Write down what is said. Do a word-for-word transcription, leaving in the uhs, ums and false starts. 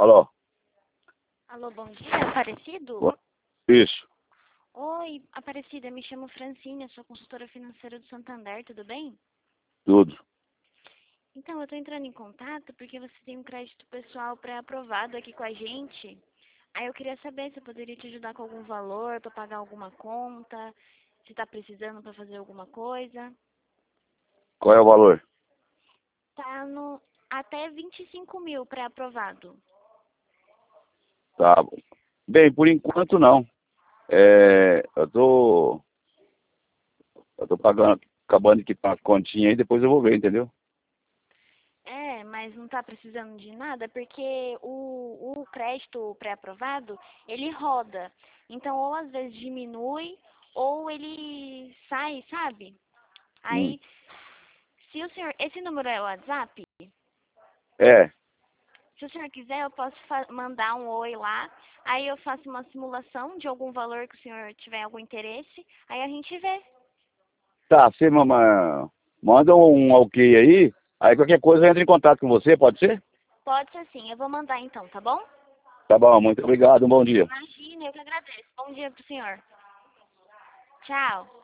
Alô? Alô, bom dia, Aparecido? Bo- Isso, Oi, Aparecida, me chamo Francine, eu sou consultora financeira do Santander, tudo bem? tudo. Então, eu estou entrando em contato porque você tem um crédito pessoal pré-aprovado aqui com a gente. Aí eu queria saber se eu poderia te ajudar com algum valor para pagar alguma conta, se está precisando para fazer alguma coisa. Qual é o valor? Tá no até vinte e cinco mil pré-aprovado. Tá bom. Bem, por enquanto não. É, eu tô, eu tô pagando, acabando de quitar a continha aí, depois eu vou ver, entendeu? É, mas não está precisando de nada porque o, o crédito pré-aprovado, ele roda. Então, ou às vezes diminui, ou ele sai, sabe? Hum. Aí, se o senhor... Esse número é o WhatsApp? É, Se o senhor quiser, eu posso fa- mandar um oi lá. Aí eu faço uma simulação de algum valor que o senhor tiver algum interesse. Aí a gente vê. tá, você mama, manda um ok aí, aí qualquer coisa eu entro em contato com você, pode ser? Pode ser sim, eu vou mandar então, tá bom? Tá bom, muito obrigado, um bom dia. Imagina, eu que agradeço. Bom dia pro senhor. Tchau.